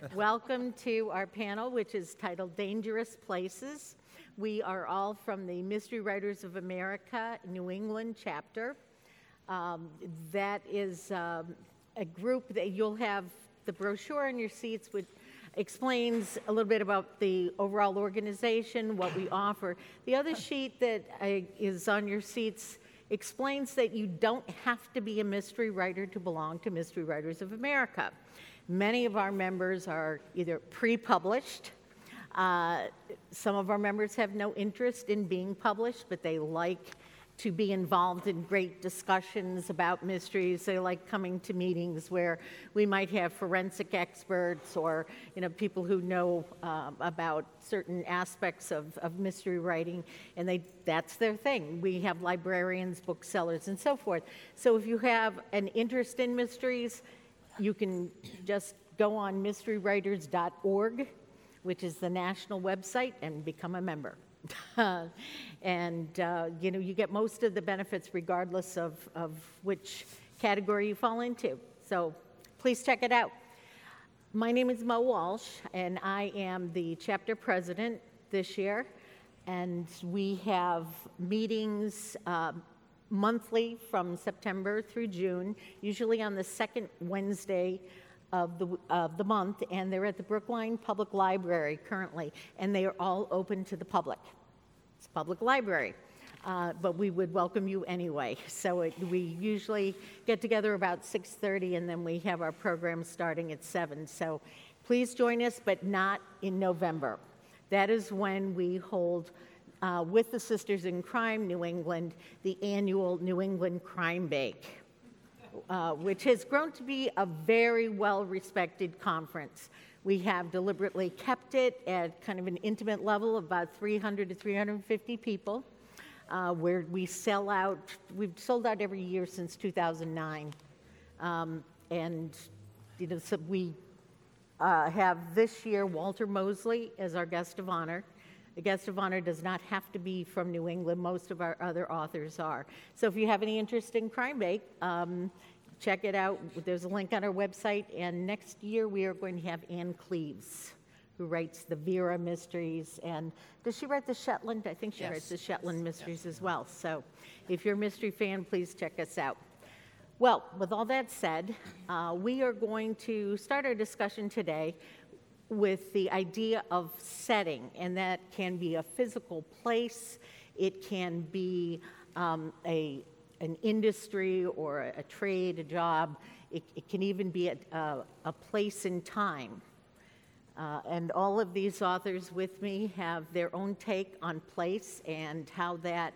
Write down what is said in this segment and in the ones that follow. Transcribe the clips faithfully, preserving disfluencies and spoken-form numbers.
Welcome to our panel, which is titled Dangerous Places. We are all from the Mystery Writers of America New England chapter. Um, that is um, a group that you'll have the brochure in your seats, which explains a little bit about the overall organization, what we offer. The other sheet that uh, is on your seats explains that you don't have to be a mystery writer to belong to Mystery Writers of America. Many of our members are either pre-published. Uh, some of our members have no interest in being published, but they like to be involved in great discussions about mysteries. They like coming to meetings where we might have forensic experts or you know people who know uh, about certain aspects of, of mystery writing, and they that's their thing. We have librarians, booksellers, and so forth. So if you have an interest in mysteries, you can just go on mystery writers dot org, which is the national website, and become a member. and uh, you know, you get most of the benefits regardless of, of which category you fall into. So please check it out. My name is Mo Walsh, and I am the chapter president this year. And we have meetings uh, monthly from September through June, usually on the second Wednesday of the, of the month, and they're at the Brookline Public Library currently, and they are all open to the public. It's a public library, uh, but we would welcome you anyway. So it, we usually get together about six thirty, and then we have our program starting at seven. So please join us, but not in November. That is when we hold, uh, with the Sisters in Crime New England, the annual New England Crime Bake. Uh, which has grown to be a very well-respected conference. We have deliberately kept it at kind of an intimate level of about three hundred to three hundred fifty people, uh, where we sell out. We've sold out every year since two thousand nine. Um, and you know, so we uh, have this year Walter Mosley as our guest of honor. The guest of honor does not have to be from New England. Most of our other authors are. So if you have any interest in Crime Bake, um, check it out. There's a link on our website. And next year we are going to have Ann Cleves, who writes the Vera Mysteries. And does she write the Shetland? I think she Yes. writes the Shetland Yes. Mysteries Yes. as well. So if you're a mystery fan, please check us out. Well, with all that said, uh, we are going to start our discussion today with the idea of setting, and that can be a physical place, it can be um, a, an industry or a, a trade, a job, it, it can even be a, a, a place in time. Uh, and all of these authors with me have their own take on place and how that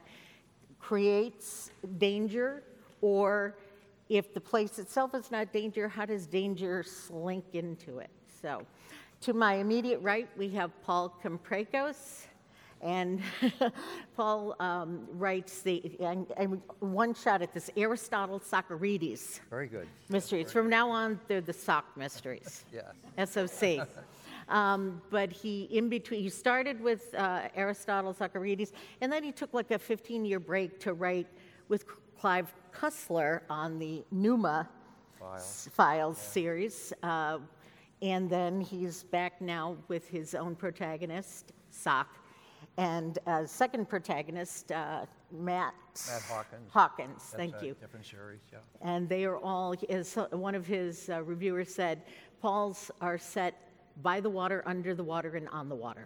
creates danger, or if the place itself is not danger, how does danger slink into it? So, to my immediate right, we have Paul Komprakos, and Paul um, writes the, and, and one shot at this, Aristotle Socarides. Very good. Mysteries. From now on, they're the Sock Mysteries. Yes. S O C. Um, but he, in between, he started with uh, Aristotle Socarides, and then he took like a fifteen-year break to write with Clive Cussler on the Numa Files, Files yeah. series. Uh, And then he's back now with his own protagonist, Sock, and uh, second protagonist, uh, Matt, Matt Hawkins. Hawkins, That's thank a you. Different series, yeah. And they are all, as one of his uh, reviewers said, Paul's are set by the water, under the water, and on the water.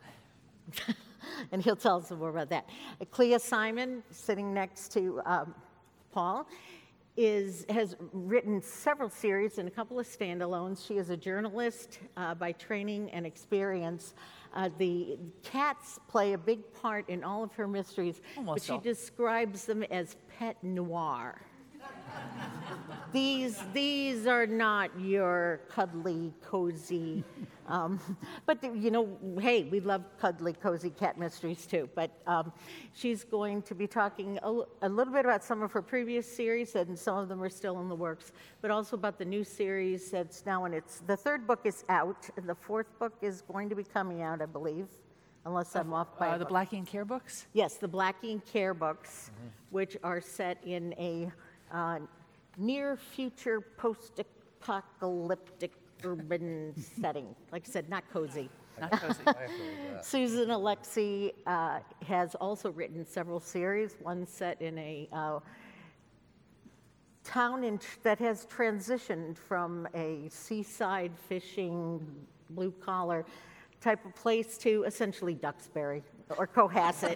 And he'll tell us more about that. Clea Simon, sitting next to um, Paul, is has written several series and a couple of standalones. She is a journalist uh, by training and experience. Uh, the cats play a big part in all of her mysteries, Almost but she all. describes them as pet noir. These, these are not your cuddly, cozy, um, but you know, hey, we love cuddly, cozy cat mysteries too. But um, she's going to be talking a, a little bit about some of her previous series, and some of them are still in the works, but also about the new series that's now in its, the third book is out, and the fourth book is going to be coming out, I believe, unless I'm off by Uh, a the book. Blackie and Care books? Yes, the Blackie and Care books, which are set in a uh, near future post-apocalyptic urban setting. Like I said, not cozy. Not cozy. I agree with that. Susan Alexi uh, has also written several series, one set in a uh, town in, that has transitioned from a seaside fishing, blue-collar type of place to essentially Duxbury or Cohasset.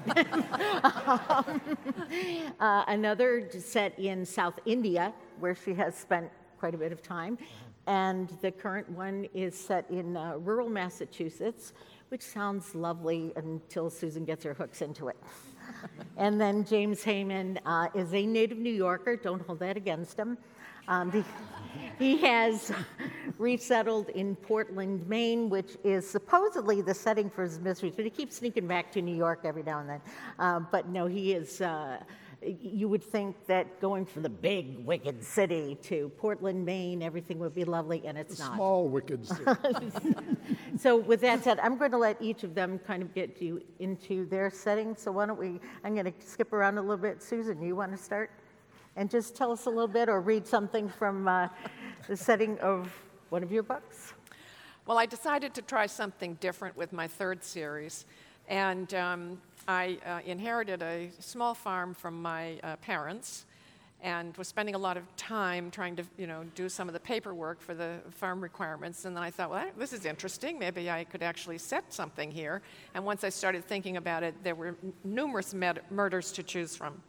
um, uh, another set in South India, where she has spent quite a bit of time. And the current one is set in uh, rural Massachusetts, which sounds lovely until Susan gets her hooks into it. And then James Heyman uh, is a native New Yorker. Don't hold that against him. Um, he, he has resettled in Portland, Maine, which is supposedly the setting for his mysteries, but he keeps sneaking back to New York every now and then. Uh, but no, he is, uh, you would think that going from the big, wicked city to Portland, Maine, everything would be lovely, and it's not. Small wicked city. So with that said, I'm going to let each of them kind of get you into their setting. So why don't we, I'm going to skip around a little bit. Susan, you want to start? And just tell us a little bit or read something from uh, the setting of one of your books. Well, I decided to try something different with my third series. And um, I uh, inherited a small farm from my uh, parents and was spending a lot of time trying to, you know, do some of the paperwork for the farm requirements. And then I thought, well, this is interesting. Maybe I could actually set something here. And once I started thinking about it, there were n- numerous med- murders to choose from.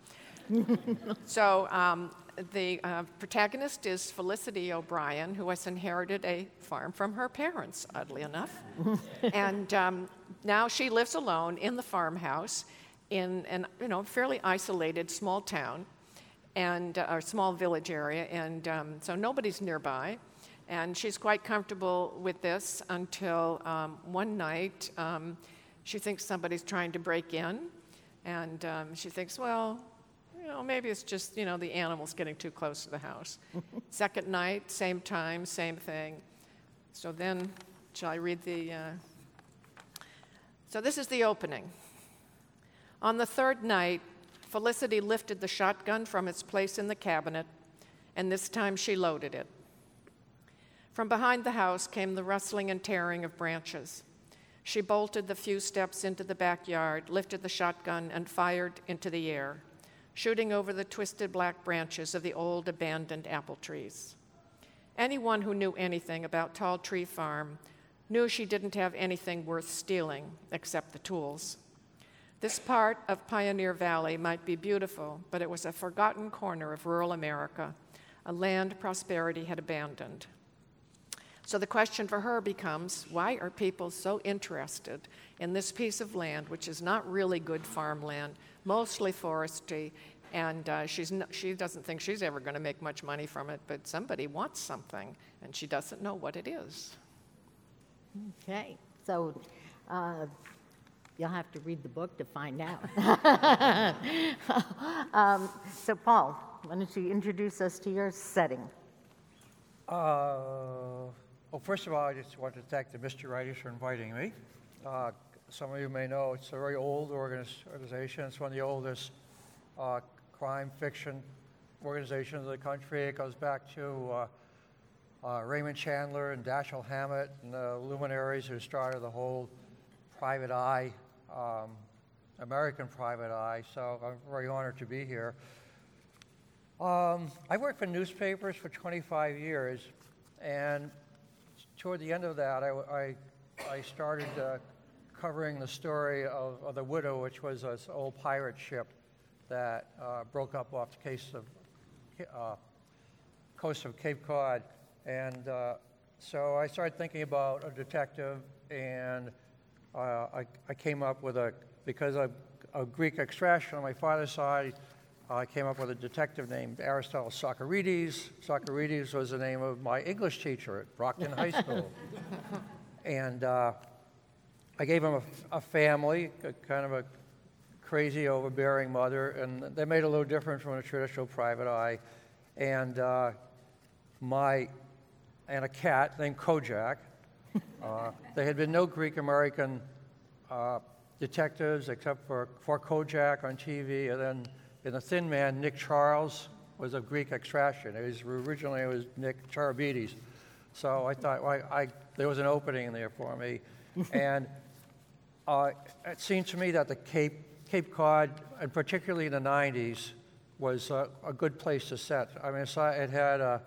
So um, the uh, protagonist is Felicity O'Brien, who has inherited a farm from her parents, oddly enough. And um, now she lives alone in the farmhouse in an, you know, fairly isolated small town and uh, or small village area, and um, so nobody's nearby. And she's quite comfortable with this until um, one night um, she thinks somebody's trying to break in, and um, she thinks, well, you know, maybe it's just, you know, the animals getting too close to the house. Second night, same time, same thing. So then, shall I read the... Uh... So this is the opening. On the third night, Felicity lifted the shotgun from its place in the cabinet, and this time she loaded it. From behind the house came the rustling and tearing of branches. She bolted the few steps into the backyard, lifted the shotgun, and fired into the air, shooting over the twisted black branches of the old abandoned apple trees. Anyone who knew anything about Tall Tree Farm knew she didn't have anything worth stealing except the tools. This part of Pioneer Valley might be beautiful, but it was a forgotten corner of rural America, a land prosperity had abandoned. So the question for her becomes, why are people so interested in this piece of land, which is not really good farmland, mostly forestry, and uh, she's no, she doesn't think she's ever going to make much money from it, but somebody wants something, and she doesn't know what it is. Okay, so uh, you'll have to read the book to find out. um, so Paul, why don't you introduce us to your setting? Uh, well, first of all, I just want to thank the Mystery Writers for inviting me. Uh, some of you may know it's a very old organiz- organization. It's one of the oldest uh, crime fiction organizations in the country. It goes back to uh, uh, Raymond Chandler and Dashiell Hammett and the luminaries who started the whole private eye, um, American private eye. So I'm very honored to be here. Um, I worked for newspapers for twenty-five years, and toward the end of that, I, I, I started uh, covering the story of, of the Widow, which was this old pirate ship that uh, broke up off the case of, uh, coast of Cape Cod. And uh, so I started thinking about a detective, and uh, I, I came up with a, because of, of Greek extraction on my father's side, I came up with a detective named Aristotle Socarides. Socarides was the name of my English teacher at Brockton High School. And uh, I gave him a, a family, a, kind of a crazy, overbearing mother, and they made it a little different from a traditional private eye. And uh, my, and a cat named Kojak. Uh, there had been no Greek-American uh, detectives except for, for Kojak on T V, and then in The Thin Man, Nick Charles was of Greek extraction. It was, originally it was Nick Charabides. So I thought, well, I, I, there was an opening in there for me. And uh, it seemed to me that the Cape, Cape Cod, and particularly in the nineties, was a, a good place to set. I mean, so it had uh,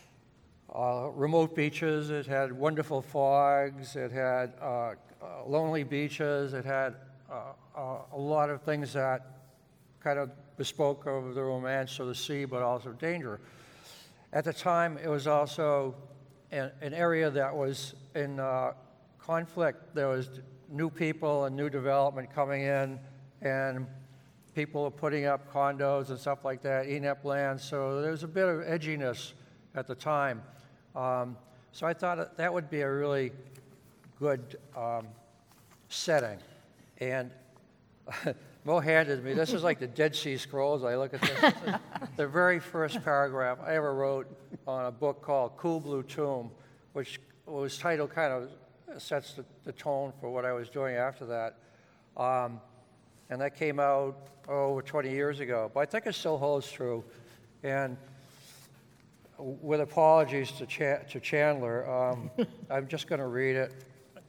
uh, remote beaches, it had wonderful fogs, it had uh, uh, lonely beaches, it had uh, uh, a lot of things that kind of bespoke of the romance of the sea, but also danger. At the time, it was also an, an area that was in uh, conflict. There was new people and new development coming in, and people were putting up condos and stuff like that, eating up land. So there was a bit of edginess at the time. Um, so I thought that, that would be a really good um, setting. And Mo handed me, this is like the Dead Sea Scrolls. I look at this. This is the very first paragraph I ever wrote on a book called Cool Blue Tomb, which was titled kind of sets the, the tone for what I was doing after that. Um, and that came out oh, over twenty years ago. But I think it still holds true. And with apologies to, Cha- to Chandler, um, I'm just going to read it.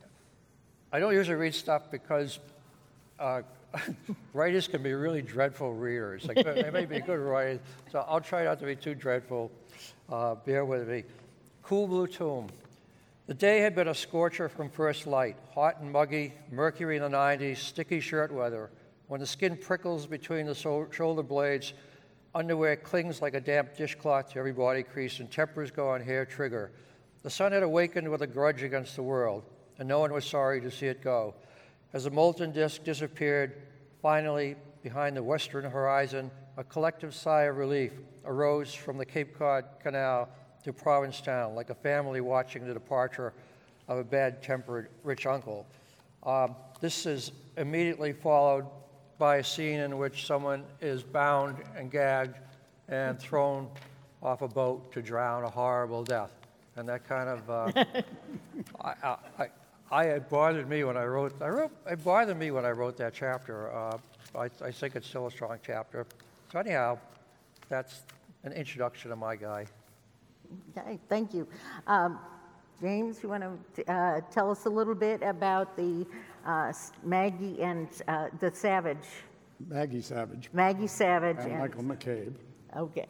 I don't usually read stuff because uh, writers can be really dreadful readers. Like, they may be good writers, so I'll try not to be too dreadful. Uh, bear with me. Cool Blue Tomb. The day had been a scorcher from first light, hot and muggy, mercury in the nineties, sticky shirt weather. When the skin prickles between the so- shoulder blades, underwear clings like a damp dishcloth to every body crease, and tempers go on hair trigger. The sun had awakened with a grudge against the world, and no one was sorry to see it go. As the molten disk disappeared, finally, behind the western horizon, a collective sigh of relief arose from the Cape Cod Canal to Provincetown, like a family watching the departure of a bad-tempered rich uncle. Um, this is immediately followed by a scene in which someone is bound and gagged and thrown off a boat to drown a horrible death. And that kind of, uh, I, I, I, I, it bothered me when I wrote, I wrote, it bothered me when I wrote that chapter. Uh, I, I think it's still a strong chapter. So anyhow, that's an introduction to my guy. Okay, thank you. Um, James, you want to uh, tell us a little bit about the uh, Maggie and uh, the Savage? Maggie Savage Maggie Savage and Michael McCabe. Okay.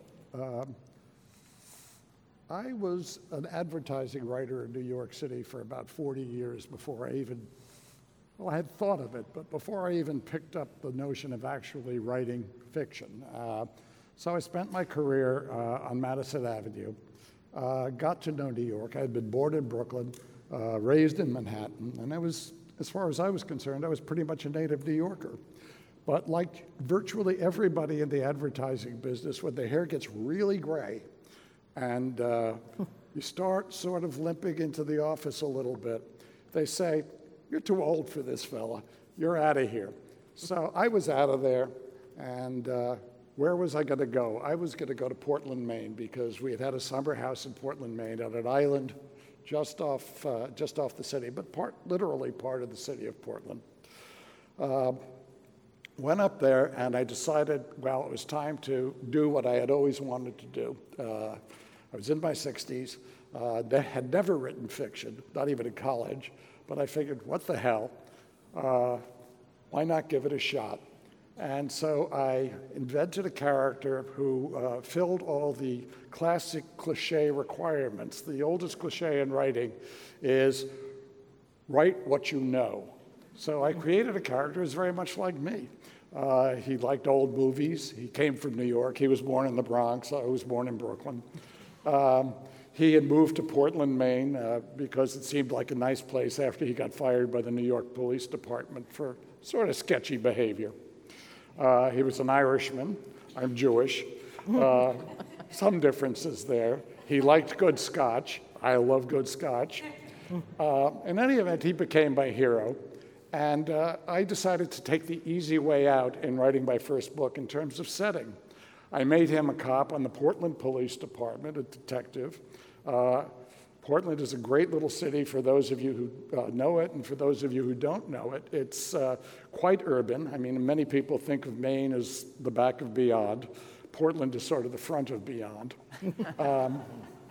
I was an advertising writer in New York City for about forty years before I even, well, I had thought of it, but before I even picked up the notion of actually writing fiction. Uh, so I spent my career uh, on Madison Avenue, uh, got to know New York. I had been born in Brooklyn, uh, raised in Manhattan, and I was, as far as I was concerned, I was pretty much a native New Yorker. But like virtually everybody in the advertising business, when the hair gets really gray, and uh, you start sort of limping into the office a little bit, they say, "You're too old for this fella. You're out of here." So I was out of there, and uh, where was I going to go? I was going to go to Portland, Maine, because we had had a summer house in Portland, Maine, on an island just off, uh, just off the city, but part, literally part of the city of Portland. Uh, went up there, and I decided, well, it was time to do what I had always wanted to do. Uh, I was in my sixties, uh, had never written fiction, not even in college, but I figured, what the hell? Uh, why not give it a shot? And so I invented a character who uh, filled all the classic cliche requirements. The oldest cliche in writing is write what you know. So I created a character who's very much like me. Uh, he liked old movies. He came from New York. He was born in the Bronx. I was born in Brooklyn. Um, he had moved to Portland, Maine, uh, because it seemed like a nice place after he got fired by the New York Police Department for sort of sketchy behavior. Uh, he was an Irishman. I'm Jewish. Uh, some differences there. He liked good scotch. I love good scotch. Uh, in any event, he became my hero. And uh, I decided to take the easy way out in writing my first book in terms of setting. I made him a cop on the Portland Police Department, a detective. Uh, Portland is a great little city for those of you who uh, know it, and for those of you who don't know it. It's uh, quite urban. I mean, many people think of Maine as the back of beyond. Portland is sort of the front of beyond. Um,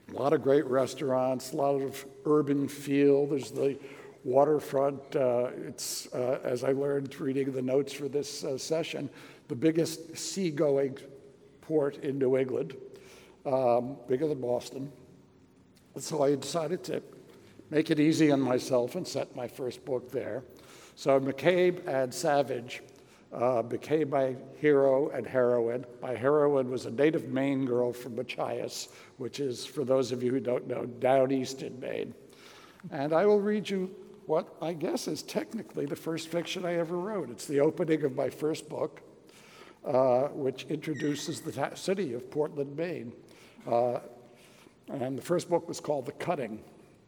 A lot of great restaurants, a lot of urban feel. There's the waterfront. Uh, it's, uh, as I learned reading the notes for this uh, session, the biggest seagoing port in New England, um, bigger than Boston. So I decided to make it easy on myself and set my first book there. So McCabe and Savage uh, became my hero and heroine. My heroine was a native Maine girl from Machias, which is, for those of you who don't know, down east in Maine. And I will read you what I guess is technically the first fiction I ever wrote. It's the opening of my first book, uh, which introduces the ta- city of Portland, Maine. Uh, and the first book was called The Cutting.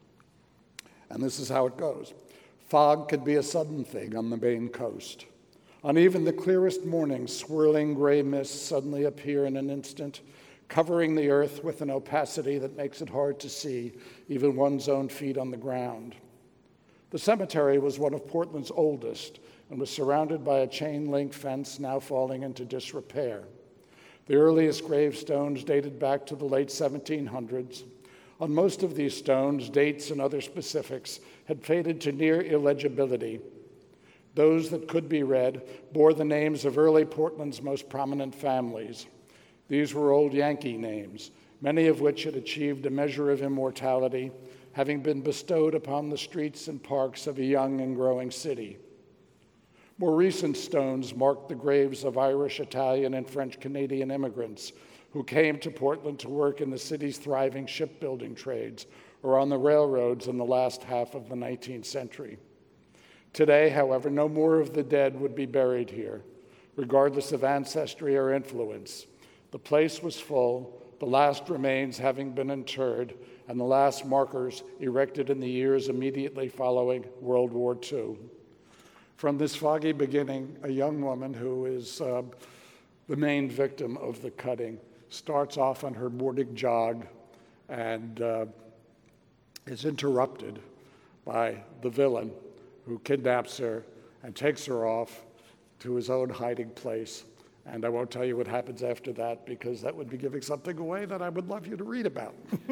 And this is how it goes. Fog can be a sudden thing on the Maine coast. On even the clearest mornings, swirling gray mists suddenly appear in an instant, covering the earth with an opacity that makes it hard to see even one's own feet on the ground. The cemetery was one of Portland's oldest and was surrounded by a chain-link fence now falling into disrepair. The earliest gravestones dated back to the late seventeen hundreds. On most of these stones, dates and other specifics had faded to near illegibility. Those that could be read bore the names of early Portland's most prominent families. These were old Yankee names, many of which had achieved a measure of immortality, having been bestowed upon the streets and parks of a young and growing city. More recent stones marked the graves of Irish, Italian, and French-Canadian immigrants who came to Portland to work in the city's thriving shipbuilding trades or on the railroads in the last half of the nineteenth century. Today, however, no more of the dead would be buried here, regardless of ancestry or influence. The place was full, the last remains having been interred, and the last markers erected in the years immediately following World War Two. From this foggy beginning, a young woman who is uh, the main victim of the cutting starts off on her morning jog and uh, is interrupted by the villain who kidnaps her and takes her off to his own hiding place. And I won't tell you what happens after that because that would be giving something away that I would love you to read about.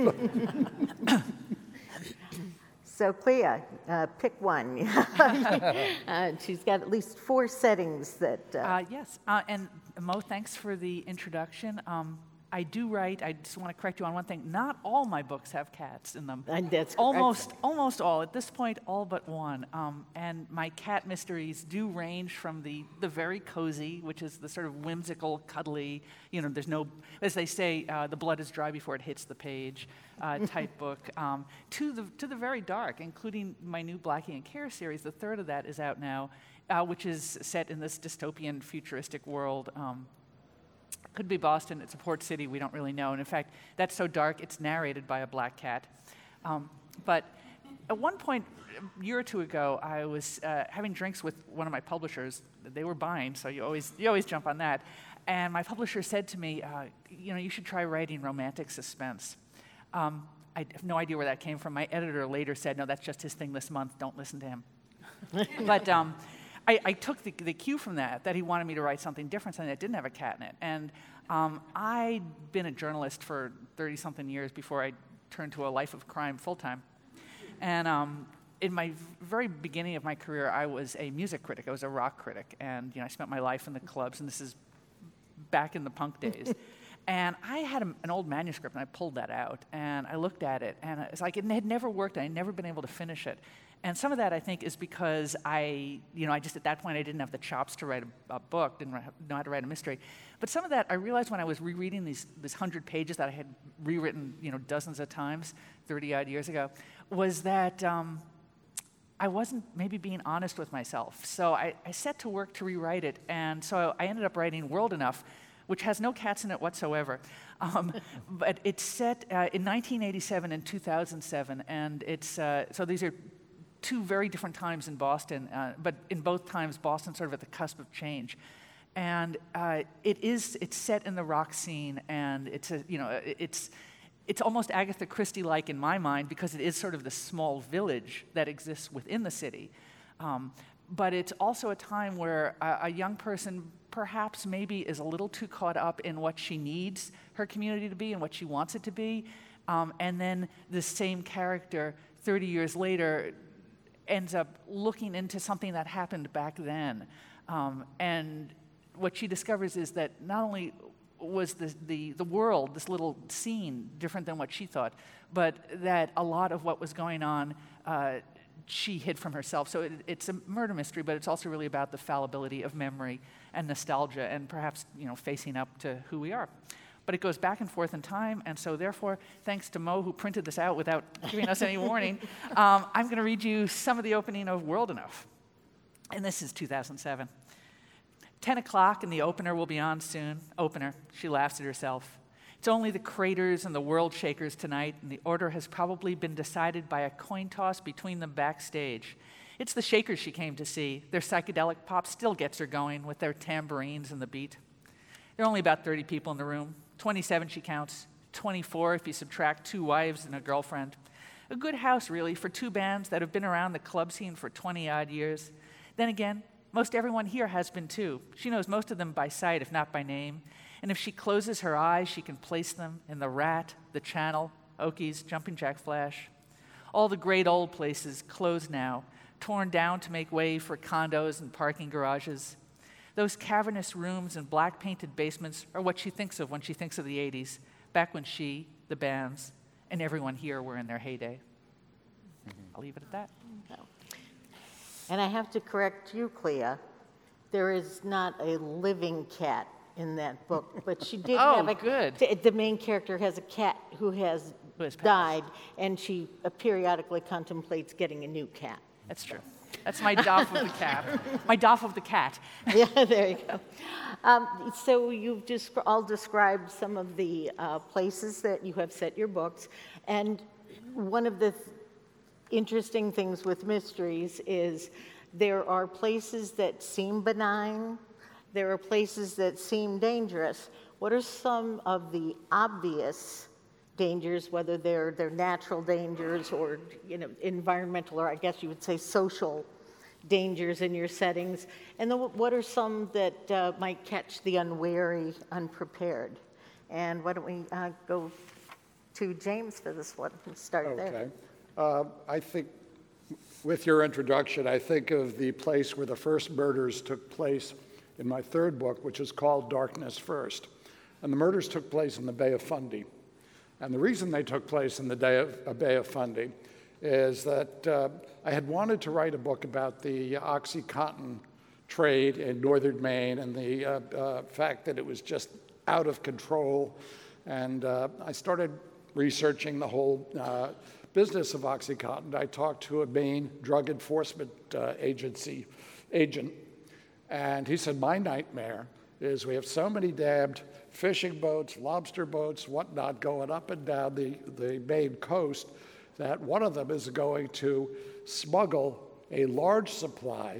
So Clea, uh, pick one. uh, she's got at least four settings that... Uh, Uh, yes, uh, and Mo, thanks for the introduction. Um, I do write, I just want to correct you on one thing, not all my books have cats in them. And that's correct. Almost, almost all, at this point, all but one. Um, and my cat mysteries do range from the, the very cozy, which is the sort of whimsical, cuddly, you know, there's no, as they say, uh, the blood is dry before it hits the page uh, type book, um, to the to the very dark, including my new Blackie and Care series. The third of that is out now, uh, which is set in this dystopian, futuristic world. Um, Could be Boston, it's a port city, we don't really know. And in fact, that's so dark, it's narrated by a black cat. Um, but at one point, a year or two ago, I was uh, having drinks with one of my publishers. They were buying, so you always you always jump on that. And my publisher said to me, uh, you know, you should try writing romantic suspense. Um, I have no idea where that came from. My editor later said, no, that's just his thing this month, don't listen to him. But um, I, I took the, the cue from that, that he wanted me to write something different, something that didn't have a cat in it. And um, I'd been a journalist for thirty-something years before I turned to a life of crime full-time. And um, in my very beginning of my career, I was a music critic. I was a rock critic. And you know, I spent my life in the clubs, and this is back in the punk days. And I had a, an old manuscript, and I pulled that out, and I looked at it, and it's like it had never worked, and I'd never been able to finish it. And some of that, I think, is because I, you know, I just, at that point, I didn't have the chops to write a, a book, didn't know how to write a mystery. But some of that, I realized when I was rereading these, these hundred pages that I had rewritten, you know, dozens of times, thirty-odd years ago, was that um, I wasn't maybe being honest with myself. So I, I set to work to rewrite it, and so I ended up writing World Enough, which has no cats in it whatsoever. Um, but it's set uh, in nineteen eighty-seven and two thousand seven, and it's, uh, so these are two very different times in Boston, uh, but in both times, Boston's sort of at the cusp of change. And uh, it is, it's set in the rock scene, and it's, a, you know, it's, it's almost Agatha Christie-like in my mind, because it is sort of the small village that exists within the city. Um, but it's also a time where a, a young person perhaps maybe is a little too caught up in what she needs her community to be and what she wants it to be, Um, and then the same character, thirty years later, ends up looking into something that happened back then. Um, and what she discovers is that not only was the, the, the world, this little scene, different than what she thought, but that a lot of what was going on uh, she hid from herself. So it, it's a murder mystery, but it's also really about the fallibility of memory and nostalgia and perhaps, you know, facing up to who we are. But it goes back and forth in time, and so therefore, thanks to Mo, who printed this out without giving us any warning, um, I'm going to read you some of the opening of World Enough. And this is two thousand seven. ten o'clock and the opener will be on soon. Opener, she laughs at herself. It's only the Craters and the World Shakers tonight, and the order has probably been decided by a coin toss between them backstage. It's the Shakers she came to see. Their psychedelic pop still gets her going with their tambourines and the beat. There are only about thirty people in the room. twenty-seven she counts, twenty-four if you subtract two wives and a girlfriend. A good house, really, for two bands that have been around the club scene for twenty-odd years. Then again, most everyone here has been too. She knows most of them by sight, if not by name. And if she closes her eyes, she can place them in the Rat, the Channel, Okies, Jumping Jack Flash. All the great old places closed now, torn down to make way for condos and parking garages. Those cavernous rooms and black-painted basements are what she thinks of when she thinks of the eighties, back when she, the bands, and everyone here were in their heyday. Mm-hmm. I'll leave it at that. No. And I have to correct you, Clea. There is not a living cat in that book, but she did Oh, have a... good. t- The main character has a cat who has Who has passed. died, and she uh, periodically contemplates getting a new cat. That's true. That's my doff of the cat. My doff of the cat. Yeah, there you go. Um, so you've just all described some of the uh, places that you have set your books, and one of the th- interesting things with mysteries is there are places that seem benign, there are places that seem dangerous. What are some of the obvious dangers, whether they're they're natural dangers or, you know, environmental, or I guess you would say social dangers in your settings? And then what are some that uh, might catch the unwary, unprepared? And why don't we uh, go to James for this one and start there? Okay. Uh, I think, with your introduction, I think of the place where the first murders took place in my third book, which is called Darkness First. And the murders took place in the Bay of Fundy. And the reason they took place in the Bay of, uh, Bay of Fundy is that uh, I had wanted to write a book about the OxyContin trade in northern Maine and the uh, uh, fact that it was just out of control. And uh, I started researching the whole uh, business of OxyContin. I talked to a Maine drug enforcement uh, agency agent, and he said, my nightmare is we have so many damned fishing boats, lobster boats, whatnot, going up and down the, the Maine coast, that one of them is going to smuggle a large supply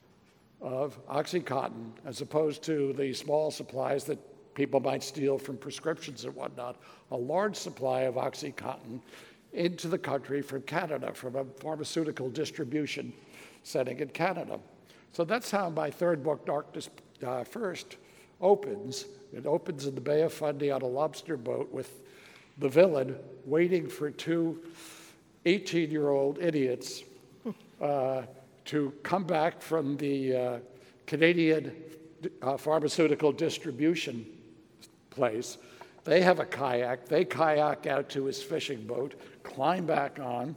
of OxyContin, as opposed to the small supplies that people might steal from prescriptions and whatnot, a large supply of OxyContin into the country from Canada, from a pharmaceutical distribution setting in Canada. So that's how my third book, Darkness uh, First, opens. It opens in the Bay of Fundy on a lobster boat with the villain waiting for two eighteen-year-old idiots uh, to come back from the uh, Canadian uh, pharmaceutical distribution place. They have a kayak. They kayak out to his fishing boat, climb back on,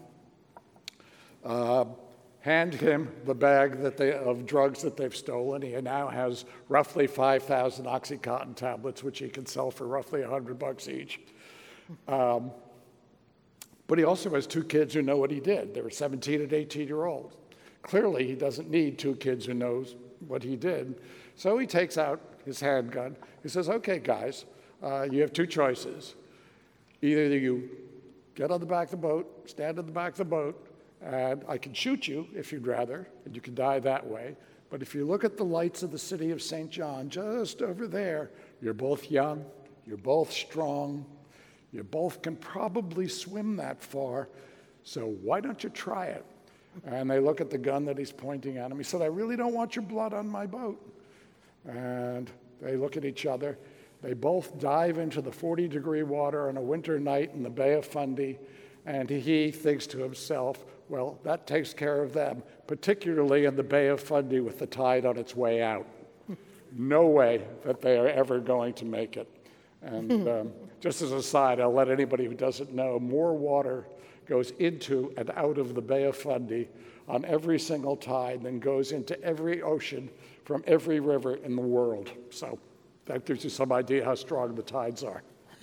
uh, hand him the bag that they, of drugs that they've stolen. He now has roughly five thousand OxyContin tablets, which he can sell for roughly one hundred bucks each. Um, but he also has two kids who know what he did. They were seventeen and eighteen-year-olds. Clearly, he doesn't need two kids who knows what he did. So he takes out his handgun. He says, okay, guys, uh, you have two choices. Either you get on the back of the boat, stand on the back of the boat, and I can shoot you if you'd rather, and you can die that way. But if you look at the lights of the city of Saint John, just over there, you're both young, you're both strong, you both can probably swim that far, so why don't you try it? And they look at the gun that he's pointing at him. He said, I really don't want your blood on my boat. And they look at each other. They both dive into the forty degree water on a winter night in the Bay of Fundy, and he thinks to himself, well, that takes care of them, particularly in the Bay of Fundy with the tide on its way out. No way that they are ever going to make it. And um, just as a side, I'll let anybody who doesn't know, more water goes into and out of the Bay of Fundy on every single tide than goes into every ocean from every river in the world. So that gives you some idea how strong the tides are.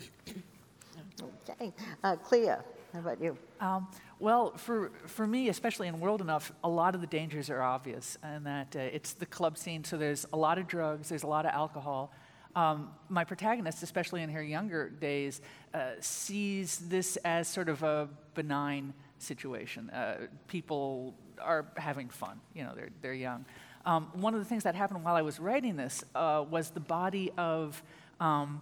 Okay. Uh, Clea, how about you? Um, well, for, for me, especially in World Enough, a lot of the dangers are obvious, and that uh, it's the club scene, so there's a lot of drugs, there's a lot of alcohol. Um, my protagonist, especially in her younger days, uh, sees this as sort of a benign situation. Uh, people are having fun, you know, they're, they're young. Um, one of the things that happened while I was writing this uh, was the body of um,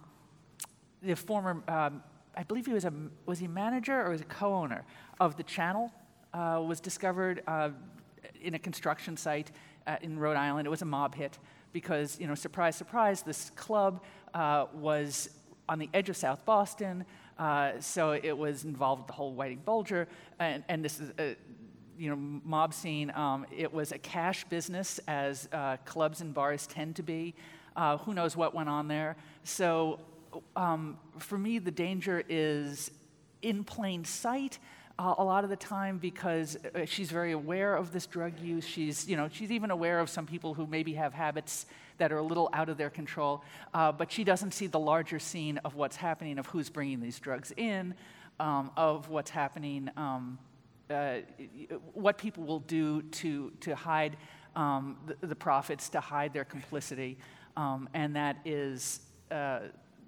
the former, um, I believe he was a, was he manager or was he co-owner of the Channel, uh, was discovered uh, in a construction site uh, in Rhode Island. It was a mob hit because, you know, surprise, surprise, this club uh, was on the edge of South Boston, uh, so it was involved with the whole Whiting Bulger, and, and this is a, you know, mob scene. Um, it was a cash business, as uh, clubs and bars tend to be. Uh, who knows what went on there? So um, for me, the danger is in plain sight uh, a lot of the time, because uh, she's very aware of this drug use. She's, you know, she's even aware of some people who maybe have habits that are a little out of their control, uh, but she doesn't see the larger scene of what's happening, of who's bringing these drugs in, um, of what's happening, um, uh, what people will do to, to hide um, the, the profits, to hide their complicity, um, and that is, uh,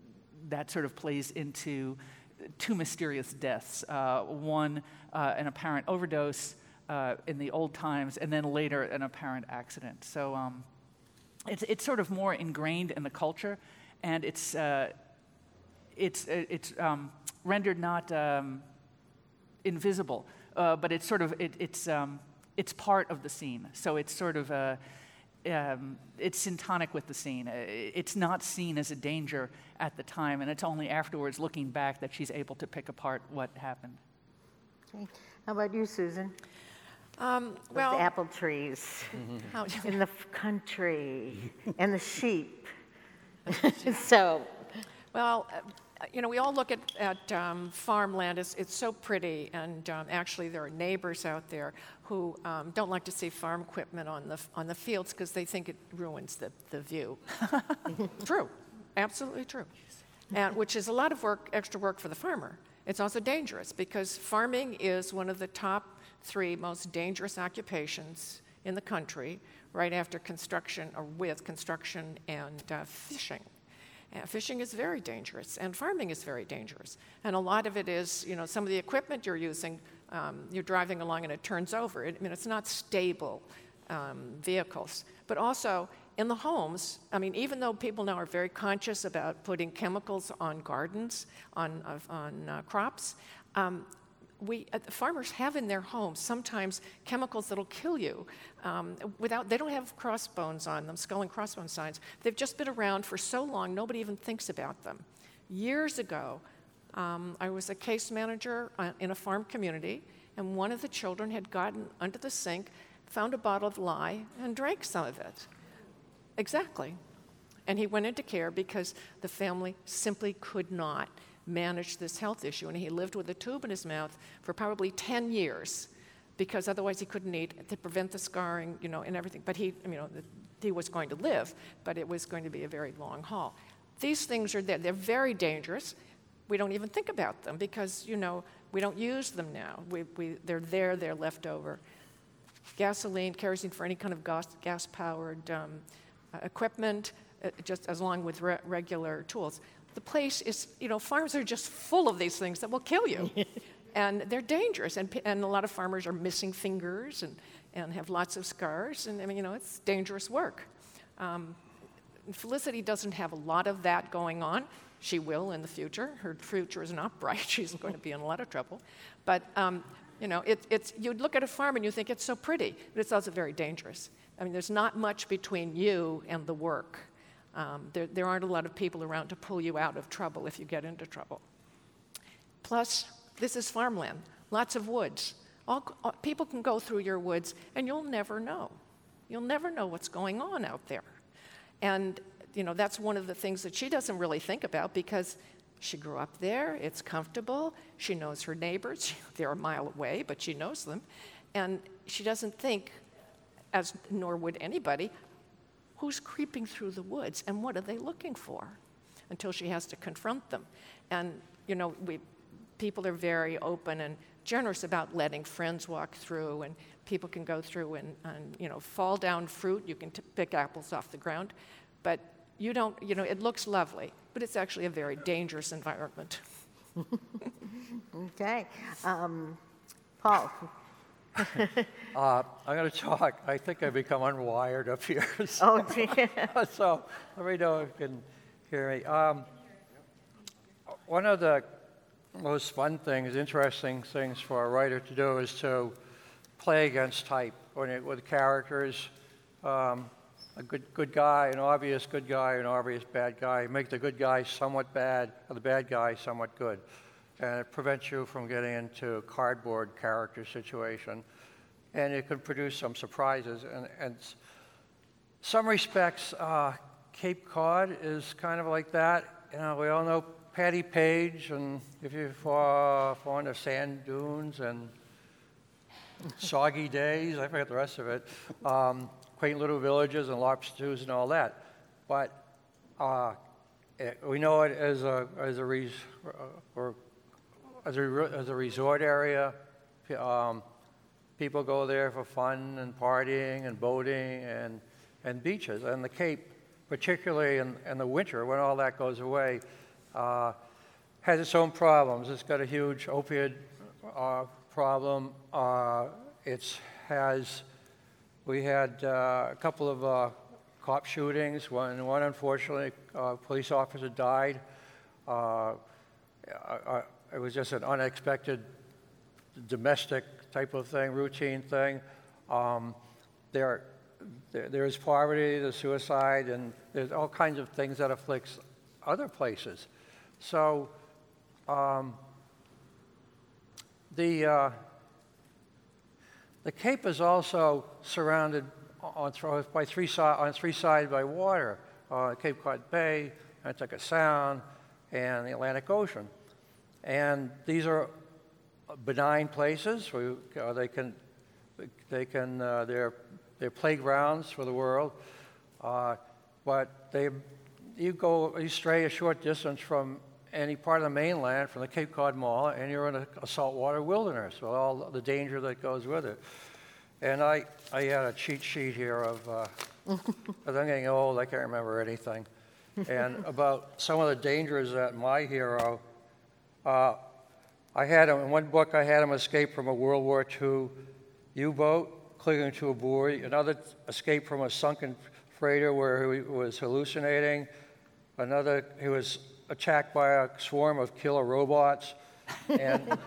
that sort of plays into two mysterious deaths. Uh, one, uh, an apparent overdose uh, in the old times, and then later an apparent accident. So um, it's, it's sort of more ingrained in the culture, and it's, uh, it's, it's um, rendered not um, invisible, uh, but it's sort of, it, it's, um, it's part of the scene. So it's sort of, uh, Um, it's syntonic with the scene. It's not seen as a danger at the time, and it's only afterwards, looking back, that she's able to pick apart what happened. Okay. How about you, Susan? Um, Those well, apple trees how, in the f- country and the sheep. So, well, uh, you know, we all look at, at um, farmland. It's, it's so pretty, and um, actually there are neighbors out there who um, don't like to see farm equipment on the, on the fields because they think it ruins the, the view. True, absolutely true. And which is a lot of work, extra work for the farmer. It's also dangerous because farming is one of the top three most dangerous occupations in the country, right after construction, or with construction and uh, fishing. Uh, fishing is very dangerous, and farming is very dangerous. And a lot of it is, you know, some of the equipment you're using, um, you're driving along and it turns over. It, I mean, it's not stable um, vehicles. But also, in the homes, I mean, even though people now are very conscious about putting chemicals on gardens, on, uh, on uh, crops, um, we uh, farmers have in their homes sometimes chemicals that'll kill you. Um, without, they don't have crossbones on them, skull and crossbone signs. They've just been around for so long, nobody even thinks about them. Years ago, um, I was a case manager uh, in a farm community, and one of the children had gotten under the sink, found a bottle of lye, and drank some of it. Exactly. And he went into care because the family simply could not manage this health issue, and he lived with a tube in his mouth for probably ten years because otherwise he couldn't eat to prevent the scarring, you know, and everything. But he, you know, he was going to live, but it was going to be a very long haul. These things are there. They're very dangerous. We don't even think about them because, you know, we don't use them now. We, we, they're there, they're left over. Gasoline, kerosene for any kind of gas, gas-powered um, uh, equipment, uh, just as long with re- regular tools. The place is, you know, farms are just full of these things that will kill you. And they're dangerous. And, and a lot of farmers are missing fingers and, and have lots of scars. And, I mean, you know, it's dangerous work. Um, Felicity doesn't have a lot of that going on. She will in the future. Her future is not bright. She's going to be in a lot of trouble. But, um, you know, it, it's, you'd look at a farm and you think it's so pretty, but it's also very dangerous. I mean, there's not much between you and the work. Um, there, there aren't a lot of people around to pull you out of trouble if you get into trouble. Plus, this is farmland, lots of woods. All, all, people can go through your woods and you'll never know. You'll never know what's going on out there. And, you know, that's one of the things that she doesn't really think about because she grew up there, it's comfortable, she knows her neighbors, they're a mile away, but she knows them. And she doesn't think, as nor would anybody, who's creeping through the woods and what are they looking for, until she has to confront them. And, you know, we, people are very open and generous about letting friends walk through, and people can go through and, and you know, fall down fruit. You can t- pick apples off the ground, but you don't, you know, it looks lovely, but it's actually a very dangerous environment. Okay. Um, Paul? Uh, I'm going to talk. I think I've become unwired up here. Oh, So, so let me know if you can hear me. Um, one of the most fun things, interesting things for a writer to do is to play against type when it, with characters. Um, a good good guy, an obvious good guy, an obvious bad guy. Make the good guy somewhat bad, or the bad guy somewhat good. And it prevents you from getting into a cardboard character situation. And it could produce some surprises. And, and some respects, uh, Cape Cod is kind of like that. You know, we all know Patty Page, and if you're fond of sand dunes and soggy days, I forget the rest of it, um, quaint little villages and lobsters and all that. But uh, it, we know it as a as a res, uh, or as a as a resort area. Um, people go there for fun and partying and boating and and beaches. And the Cape, particularly in, in the winter when all that goes away, uh, has its own problems. It's got a huge opioid uh, problem. Uh, it has. We had uh, a couple of uh, cop shootings. One, one unfortunately, uh, a police officer died. Uh, uh, it was just an unexpected domestic type of thing, routine thing. Um, there, there, there's poverty, there's suicide, and there's all kinds of things that afflicts other places. So um, the uh, The Cape is also surrounded on, by three, on three sides by water, uh, Cape Cod Bay, Nantucket Sound, and the Atlantic Ocean. And these are benign places. We, uh, they can, they can, uh, they're, they're playgrounds for the world. Uh, but they, you go, you stray a short distance from any part of the mainland, from the Cape Cod Mall, and you're in a, a saltwater wilderness with all the danger that goes with it. And I, I had a cheat sheet here of, uh, as I'm getting old, I can't remember anything, and about some of the dangers that my hero, uh, I had him, in one book I had him escape from a World War Two U-boat, clinging to a buoy, another escape from a sunken freighter where he was hallucinating, another, he was attacked by a swarm of killer robots, and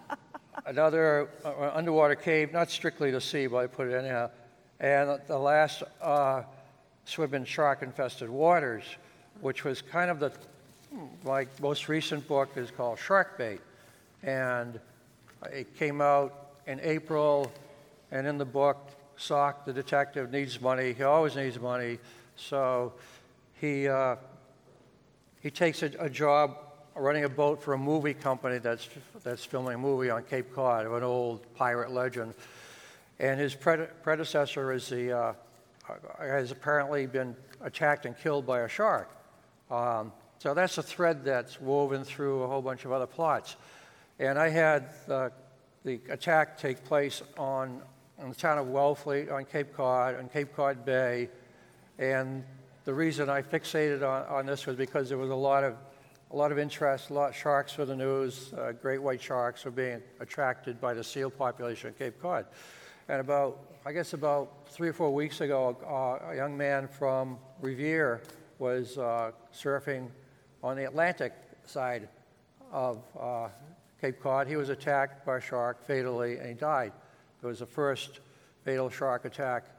another uh, underwater cave, not strictly to sea, but I put it anyhow, and the last uh, swim in shark-infested waters, which was kind of the, my most recent book is called Shark Bait, and it came out in April, and in the book, Sock, the detective, needs money. He always needs money, so he uh, he takes a, a job running a boat for a movie company that's that's filming a movie on Cape Cod of an old pirate legend, and his pred- predecessor is the uh, has apparently been attacked and killed by a shark. Um, so that's a thread that's woven through a whole bunch of other plots. And I had uh, the attack take place on in the town of Wellfleet on Cape Cod, on Cape Cod Bay, and the reason I fixated on, on this was because there was a lot of a lot of interest, a lot of sharks for the news. Uh, great white sharks were being attracted by the seal population of Cape Cod. And about, I guess about three or four weeks ago, uh, a young man from Revere was uh, surfing on the Atlantic side of uh, Cape Cod. He was attacked by a shark fatally, and he died. It was the first fatal shark attack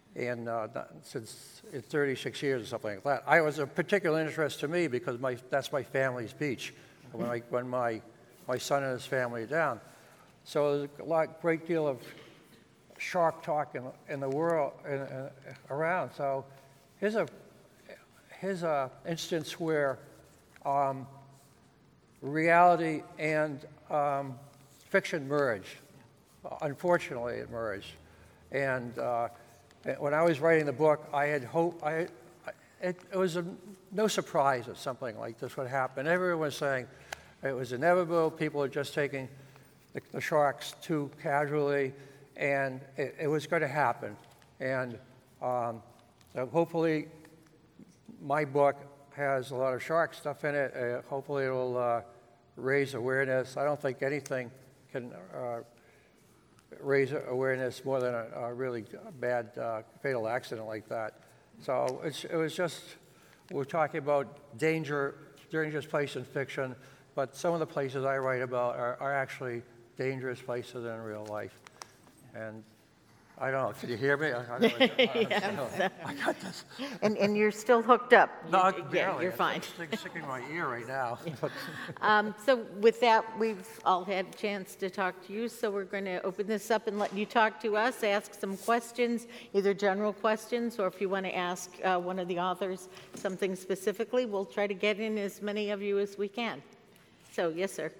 in, uh, not- since in thirty-six years or something like that. I was of particular interest to me because my, that's my family's beach, when, I, when my, my son and his family are down. So there's a lot, great deal of shark talk in, in the world, in, in, around. So here's a, here's a instance where um, reality and um, fiction merge. Unfortunately, it merged. And uh, when I was writing the book, I had hope. I, it, it was a, no surprise that something like this would happen. Everyone was saying it was inevitable. People were just taking the, the sharks too casually, and it, it was going to happen. And um, so hopefully, my book has a lot of shark stuff in it. Uh, hopefully, it will uh, raise awareness. I don't think anything can uh, raise awareness more than a, a really bad, uh, fatal accident like that. So it's, it was just, we're talking about danger, dangerous place in fiction, but some of the places I write about are, are actually dangerous places in real life. And I don't know, can you hear me? I, I, don't, I, don't know. I got this. And, and you're still hooked up? No, You- barely. Yeah, you're It's fine. Sticking sticking in my ear right now. But Um, So with that, we've all had a chance to talk to you, so we're going to open this up and let you talk to us, ask some questions, either general questions, or if you want to ask uh, one of the authors something specifically, we'll try to get in as many of you as we can. So, yes, sir.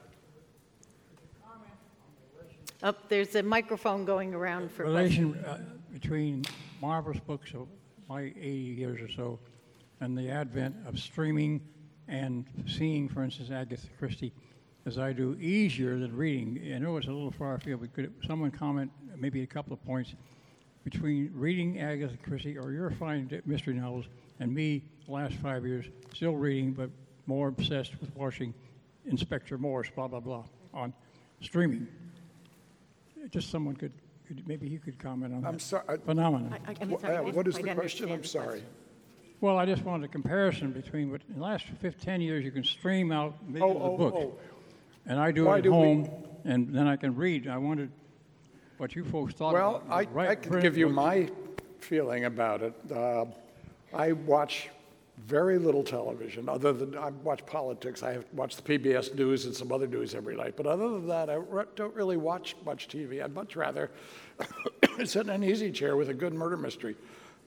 Oh, there's a microphone going around for questions. relation uh, between marvelous books of my eighty years or so and the advent of streaming and seeing, for instance, Agatha Christie, as I do, easier than reading. I know it's a little far afield, but could someone comment maybe a couple of points between reading Agatha Christie or your fine mystery novels and me, the last five years, still reading, but more obsessed with watching Inspector Morse, blah, blah, blah, on streaming? Just someone could, could maybe he could comment on I'm that sorry. phenomenon. I- I'm Wh- sorry, I uh, didn't What is quite the question? understand I'm the sorry. question. Well, I just wanted a comparison between what, in the last fifteen, ten years, you can stream out millions Oh, of books. oh, And I do Why it at do we- home, and then I can read. I wondered what you folks thought Well, about I, it. Right, I can print give you book. my feeling about it. Uh, I watch very little television, other than I watch politics. I have watch the P B S News and some other news every night. But other than that, I re- don't really watch much T V. I'd much rather sit in an easy chair with a good murder mystery.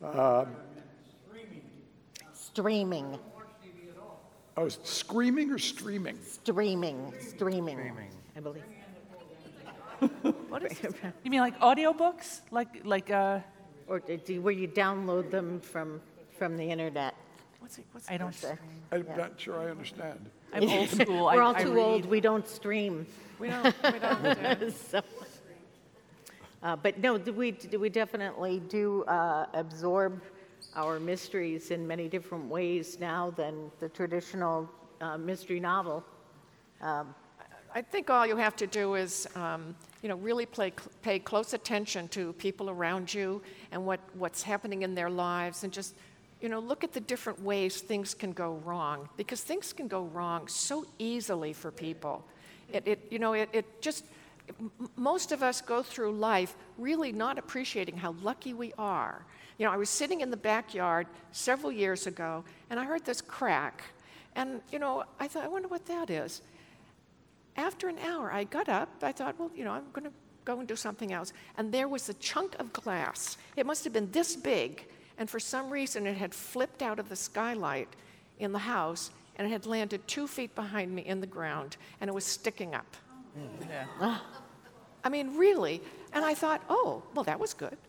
Streaming, Oh, screaming or streaming? streaming, streaming, I believe. What is this? You mean like audiobooks? Like, like, uh, Or do, where you download them from, from the internet. What's it, what's I don't, So, I'm not sure I understand. I'm old school. I- We're all I too old, read. we don't stream. We don't, we don't, uh, So, uh, But no, do we, do we definitely do uh, absorb our mysteries in many different ways now than the traditional uh, mystery novel. I think all you have to do is, um, you know, really play, pay close attention to people around you and what, what's happening in their lives, and just, you know, look at the different ways things can go wrong, because things can go wrong so easily for people. It, it you know, it, it just, m- most of us go through life really not appreciating how lucky we are. You know, I was sitting in the backyard several years ago, and I heard this crack, and, you know, I thought, I wonder what that is. After an hour, I got up. I thought, well, you know, I'm going to go and do something else. And there was a chunk of glass. It must have been this big, and for some reason, it had flipped out of the skylight in the house, and it had landed two feet behind me in the ground, and it was sticking up. Yeah. I mean, really. And I thought, oh, well, that was good.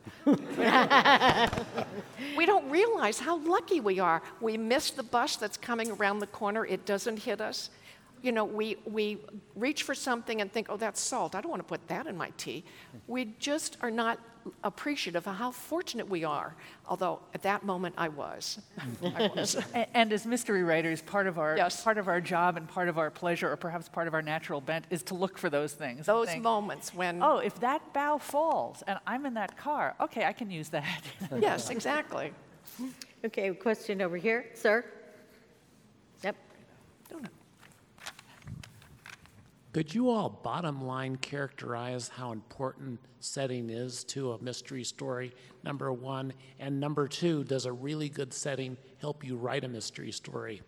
We don't realize how lucky we are. We miss the bus that's coming around the corner. It doesn't hit us. You know, we, we reach for something and think, oh, that's salt. I don't want to put that in my tea. We just are not appreciative of how fortunate we are, although at that moment I was. I was. A- And as mystery writers, part of our Yes. part of our job and part of our pleasure, or perhaps part of our natural bent, is to look for those things. and Those think, moments when, oh, if that bough falls and I'm in that car, okay, I can use that. yes, exactly. Okay, a question over here, sir? Yep. Could you all bottom line characterize how important setting is to a mystery story, number one? And number two, does a really good setting help you write a mystery story?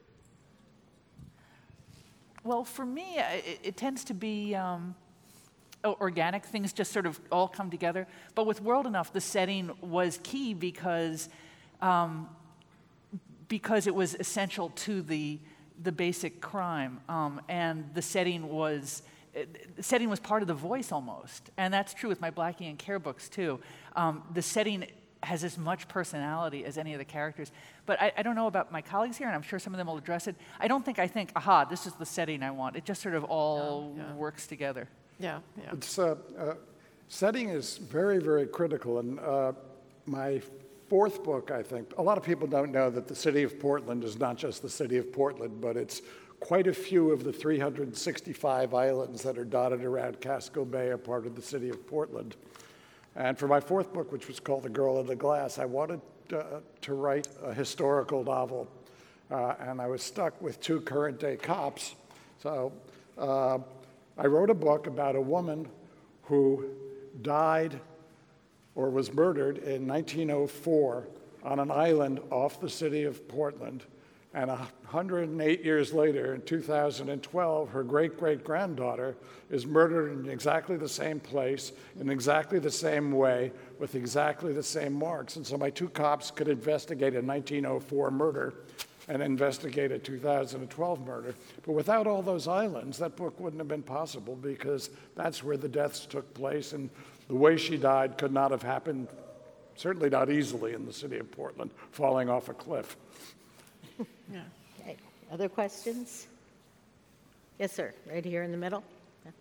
Well, for me, uh, it, it tends to be um, o- organic. Things just sort of all come together. But with World Enough, the setting was key because um, because it was essential to the the basic crime, um, and the setting was uh, the setting was part of the voice almost. And that's true with my Blackie and Care books too. Um, the setting has as much personality as any of the characters. But I, I don't know about my colleagues here, and I'm sure some of them will address it. I don't think I think, aha, this is the setting I want. It just sort of all Yeah, yeah. works together. Yeah, yeah. It's, uh, uh, setting is very, very critical. And uh, my fourth book, I think, a lot of people don't know that the city of Portland is not just the city of Portland, but it's quite a few of the three hundred sixty-five islands that are dotted around Casco Bay are part of the city of Portland. And for my fourth book, which was called The Girl in the Glass, I wanted uh, to write a historical novel. Uh, and I was stuck with two current day cops. So uh, I wrote a book about a woman who died or was murdered in nineteen oh four on an island off the city of Portland. And one hundred eight years later, in two thousand twelve, her great-great-granddaughter is murdered in exactly the same place, in exactly the same way, with exactly the same marks. And so my two cops could investigate a nineteen oh four murder and investigate a two thousand twelve murder. But without all those islands, that book wouldn't have been possible, because that's where the deaths took place, and the way she died could not have happened, certainly not easily, in the city of Portland, falling off a cliff. Yeah. Okay. Other questions? Yes, sir, right here in the middle. Yeah.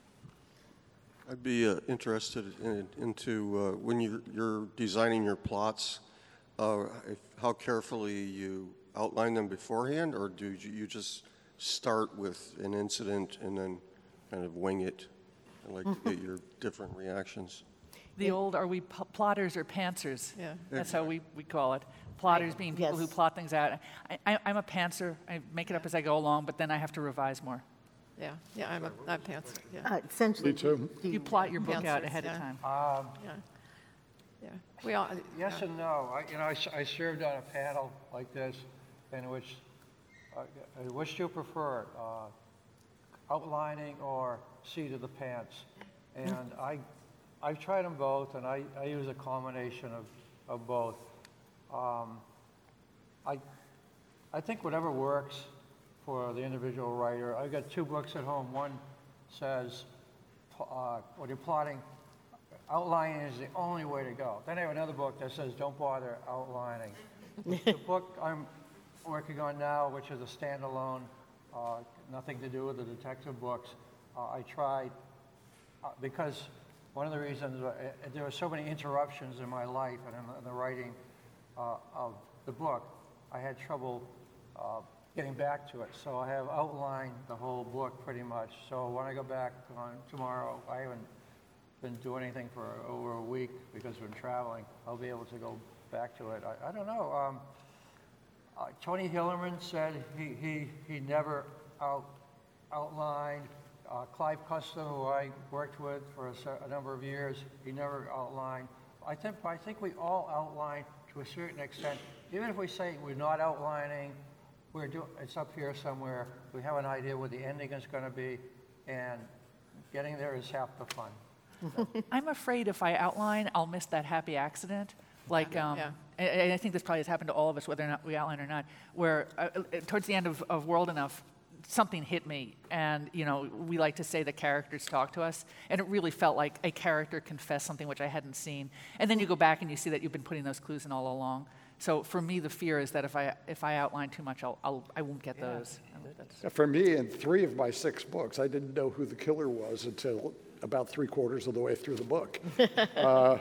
I'd be uh, interested in, into uh, when you're, you're designing your plots, uh, if, how carefully you outline them beforehand, or do you, you just start with an incident and then kind of wing it? I'd like to get your different reactions. The old, are we p- plotters or pantsers? Yeah. That's how we, we call it. Plotters being people Yes. who plot things out. I, I, I'm a pantser. I make it up as I go along, but then I have to revise more. Yeah, yeah, I'm a, I'm pants, yeah. Uh, Essentially. Me too. do You plot your book out Pantsers, ahead of yeah. time. Yeah, yeah. We all, Yes and no. I, you know, I, s- I served on a panel like this, in which, uh, uh, which do you prefer, uh, outlining or seat of the pants? And I, I've tried them both, and I, I use a combination of, of both. Um, I, I think whatever works for the individual writer. I've got two books at home. One says, uh, when you're plotting, outlining is the only way to go. Then I have another book that says, don't bother outlining. The book I'm working on now, which is a standalone, uh, nothing to do with the detective books, uh, I tried, uh, because one of the reasons, uh, uh, there were so many interruptions in my life and in, in the writing uh, of the book, I had trouble uh, getting back to it. So I have outlined the whole book pretty much. So when I go back on tomorrow, I haven't been doing anything for over a week because I've been traveling. I'll be able to go back to it. I, I don't know. Um, uh, Tony Hillerman said he, he, he never out, outlined. Uh, Clive Custer, who I worked with for a, cer- a number of years, he never outlined. I think, I think we all outline to a certain extent. Even if we say we're not outlining, we're do, it's up here somewhere. We have an idea what the ending is going to be, and getting there is half the fun. I'm afraid if I outline, I'll miss that happy accident. Like, um, Yeah. and, and I think this probably has happened to all of us, whether or not we outline or not, where uh, uh, towards the end of, of World Enough, something hit me, and you know, we like to say the characters talk to us, and it really felt like a character confessed something which I hadn't seen. And then you go back and you see that you've been putting those clues in all along. So for me, the fear is that if I if I outline too much, I'll, I'll I won't get those. And that's- For me, in three of my six books, I didn't know who the killer was until about three quarters of the way through the book. uh,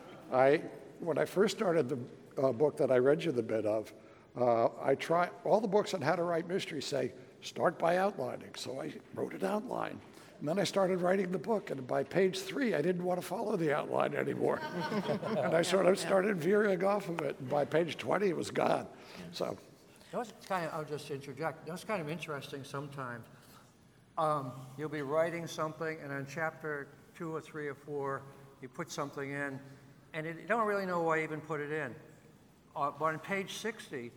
I, when I first started the uh, book that I read you the bit of, uh, I try all the books on how to write mysteries say start by outlining. So I wrote an outline, and then I started writing the book. And by page three, I didn't want to follow the outline anymore, and I sort of started veering off of it. And by page twenty, it was gone. So. That's kind of, I'll just interject, that's kind of interesting sometimes. um, you'll be writing something, and in chapter two or three or four, you put something in, and it, you don't really know why you even put it in. Uh, but on page sixty,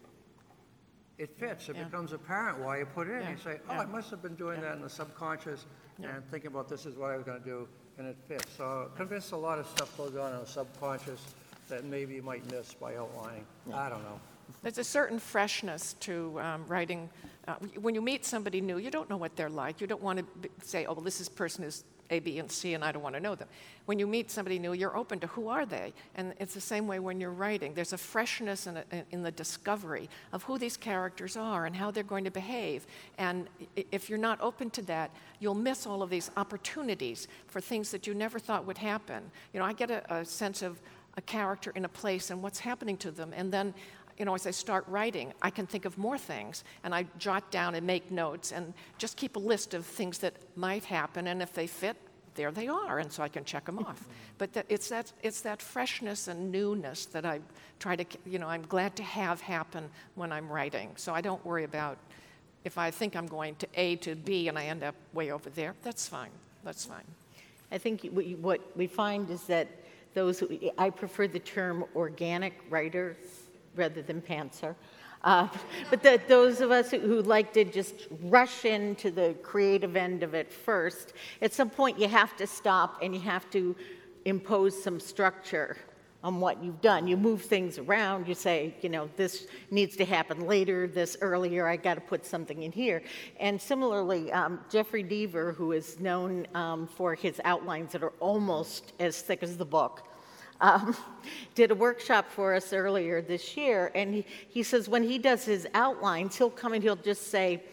it fits. It Yeah. becomes apparent why you put it in. Yeah. You say, oh, Yeah. I must have been doing that in the subconscious and thinking about this is what I was going to do, and it fits. So convinced a lot of stuff goes on in the subconscious that maybe you might miss by outlining. I don't know. There's a certain freshness to um, writing. Uh, when you meet somebody new, you don't know what they're like. You don't want to b- say, oh, well, this is person is A, B, and C, and I don't want to know them. When you meet somebody new, you're open to who are they? And it's the same way when you're writing. There's a freshness in, a, in the discovery of who these characters are and how they're going to behave. And i- if you're not open to that, you'll miss all of these opportunities for things that you never thought would happen. You know, I get a, a sense of a character in a place and what's happening to them, and then you know, as I start writing, I can think of more things, and I jot down and make notes and just keep a list of things that might happen, and if they fit, there they are, and so I can check them off. But that, it's, that, it's that freshness and newness that I try to, you know, I'm glad to have happen when I'm writing. So I don't worry about if I think I'm going to A to B and I end up way over there, that's fine, that's fine. I think what you- what we find is that those, who- I prefer the term organic writer rather than pantser. Uh, but that those of us who, who like to just rush into the creative end of it first, at some point you have to stop and you have to impose some structure on what you've done. You move things around, you say, you know, this needs to happen later, this earlier, I got to put something in here. And similarly, um, Jeffrey Deaver, who is known um, for his outlines that are almost as thick as the book, Um, did a workshop for us earlier this year, and he, he says when he does his outlines, he'll come and he'll just say,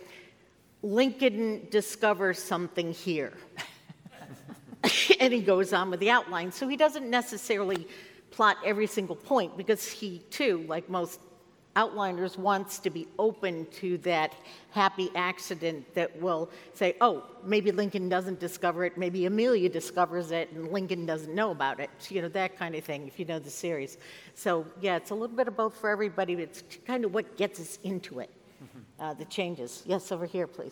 Lincoln discovers something here. And he goes on with the outline. So he doesn't necessarily plot every single point, because he, too, like most outliners, wants to be open to that happy accident that will say, oh, maybe Lincoln doesn't discover it, maybe Amelia discovers it, and Lincoln doesn't know about it, you know, that kind of thing, if you know the series. So, yeah, it's a little bit of both for everybody, but it's kind of what gets us into it, uh, the changes. Yes, over here, please.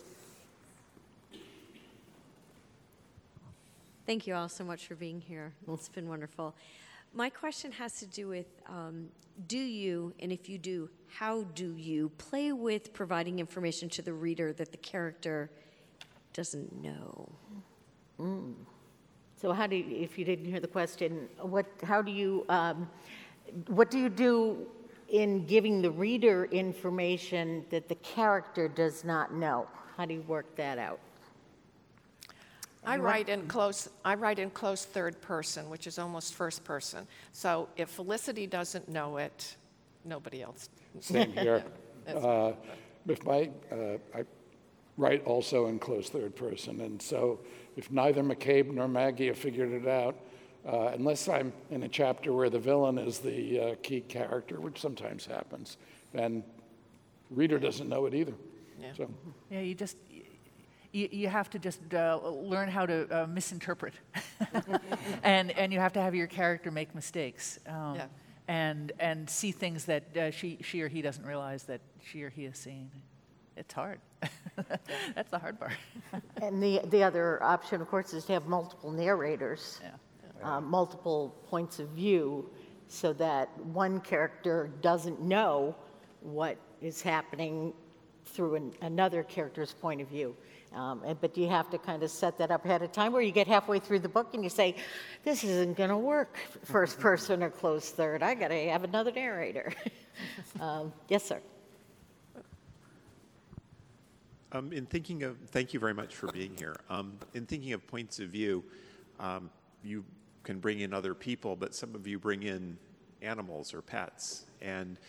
Thank you all so much for being here. It's been wonderful. My question has to do with, um, do you, and if you do, how do you play with providing information to the reader that the character doesn't know? Mm. So how do you, if you didn't hear the question, what, how do you, um, what do you do in giving the reader information that the character does not know? How do you work that out? I write in close. I write in close third person, which is almost first person. So if Felicity doesn't know it, nobody else. Same here. Uh, If my, uh, I write also in close third person, and so if neither McCabe nor Maggie have figured it out, uh, unless I'm in a chapter where the villain is the uh, key character, which sometimes happens, then reader doesn't know it either. Yeah. So. Yeah, you just, you, you have to just uh, learn how to uh, misinterpret. and, and you have to have your character make mistakes. Um, Yeah. And, and see things that uh, she, she or he doesn't realize that she or he is seeing. It's hard. That's the hard part. And the, the other option, of course, is to have multiple narrators, Yeah. uh, multiple points of view, so that one character doesn't know what is happening through an, another character's point of view. Um, and, but you have to kind of set that up ahead of time, where you get halfway through the book and you say, this isn't going to work, first person or close third. I got to have another narrator. um, yes, sir. Um, in thinking of, thank you very much for being here. Um, in thinking of points of view, um, you can bring in other people, but some of you bring in animals or pets. And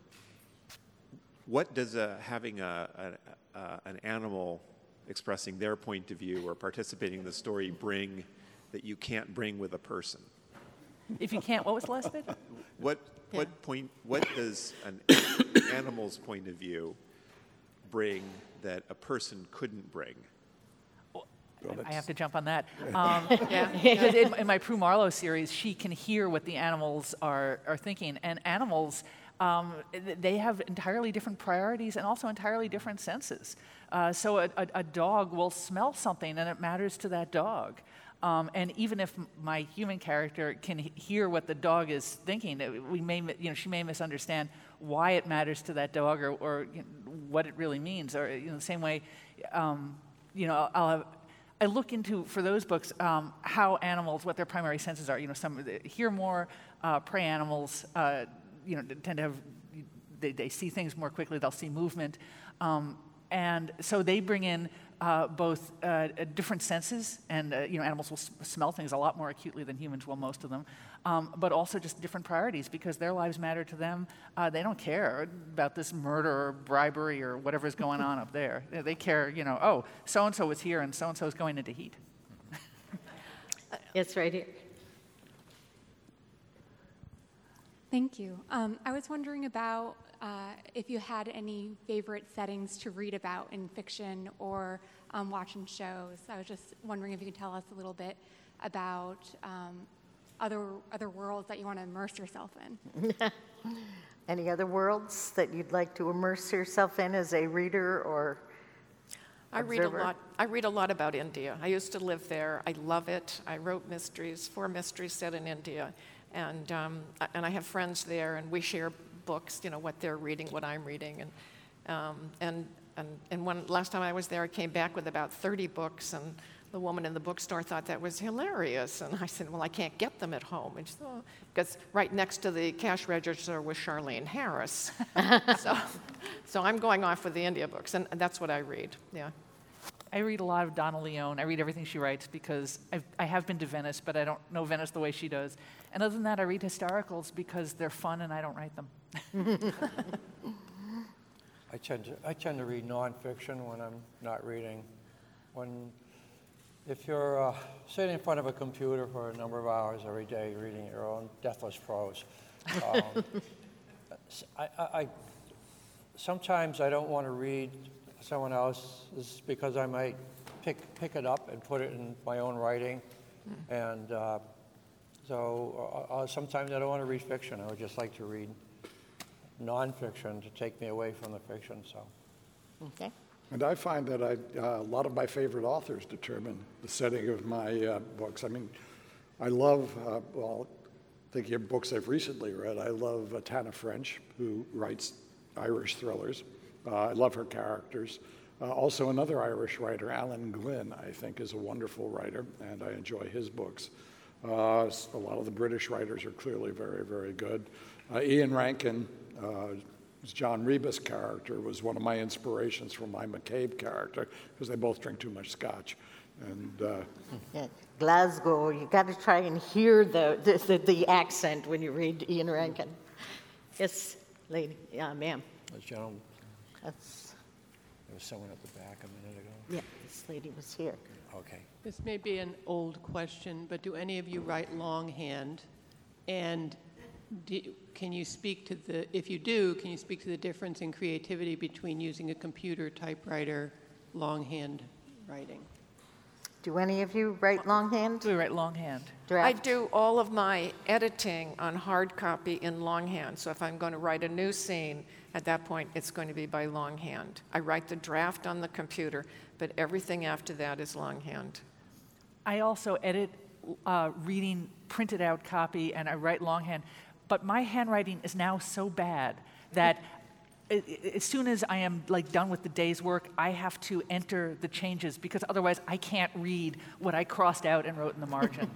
what does a, having a, a, a, an animal expressing their point of view or participating in the story bring that you can't bring with a person? If you can't, what was the last bit? What, what point, what does an animal's point of view bring that a person couldn't bring? I have to jump on that. Um, because in, in my Prue Marlowe series, she can hear what the animals are, are thinking. And animals um, th- they have entirely different priorities and also entirely different senses. Uh, so a, a, a dog will smell something and it matters to that dog. Um, and even if m- my human character can h- hear what the dog is thinking, it- we may, mi- you know, she may misunderstand why it matters to that dog or, or you know, what it really means. Or you know, the same way, um, you know, I'll, I'll have, I look into for those books um, how animals, what their primary senses are. You know, some hear more. Uh, prey animals, uh, you know, tend to have they, they see things more quickly. They'll see movement, um, and so they bring in uh, both uh, different senses. And uh, you know, animals will s- smell things a lot more acutely than humans will. Most of them, um, but also just different priorities because their lives matter to them. Uh, they don't care about this murder or bribery or whatever's going on up there. They care, you know, oh, so and so was here and so and so is going into heat. It's right here. Thank you. Um, I was wondering about uh, if you had any favorite settings to read about in fiction or um, watching shows. I was just wondering if you could tell us a little bit about um, other other worlds that you want to immerse yourself in. Any other worlds that you'd like to immerse yourself in as a reader or I read a observer? lot. I read a lot about India. I used to live there. I love it. I wrote mysteries, four mysteries set in India, and um, I- and I have friends there, and we share books. You know what they're reading, what I'm reading, and um, and and and when last time I was there, I came back with about thirty books, and the woman in the bookstore thought that was hilarious, and I said, well, I can't get them at home, and she said, oh, because right next to the cash register was Charlene Harris, so so I'm going off with the India books, and that's what I read. Yeah. I read a lot of Donna Leone. I read everything she writes because I've, I have been to Venice, but I don't know Venice the way she does. And other than that, I read historicals because they're fun and I don't write them. I tend to, I tend to read nonfiction when I'm not reading. When, if you're uh, sitting in front of a computer for a number of hours every day reading your own deathless prose, um, I, I, I, sometimes I don't want to read someone else's because I might pick, pick it up and put it in my own writing. Mm. And uh, so uh, uh, sometimes I don't want to read fiction. I would just like to read nonfiction to take me away from the fiction. So. Okay. And I find that I, uh, a lot of my favorite authors determine the setting of my uh, books. I mean, I love, uh, well, thinking of books I've recently read, I love uh, Tana French, who writes Irish thrillers. Uh, I love her characters. Uh, also, another Irish writer, Alan Glynn, I think is a wonderful writer, and I enjoy his books. Uh, s- a lot of the British writers are clearly very, very good. Uh, Ian Rankin, uh, John Rebus' character, was one of my inspirations for my McCabe character, because they both drink too much scotch. And uh, Yeah. Glasgow, you got to try and hear the, the, the, the accent when you read Ian Rankin. Yes, lady, yeah, ma'am. This gentleman, That's, there was someone at the back a minute ago. yeah, this lady was here. Okay. This may be an old question, but do any of you write longhand? And do, can you speak to the, if you do, can you speak to the difference in creativity between using a computer typewriter, longhand writing? Do any of you write longhand? We write longhand. I Draft? do all of my editing on hard copy in longhand. So if I'm going to write a new scene, at that point, it's going to be by longhand. I write the draft on the computer, but everything after that is longhand. I also edit uh, reading printed out copy and I write longhand, but my handwriting is now so bad that i- i- as soon as I am like done with the day's work, I have to enter the changes because otherwise I can't read what I crossed out and wrote in the margin.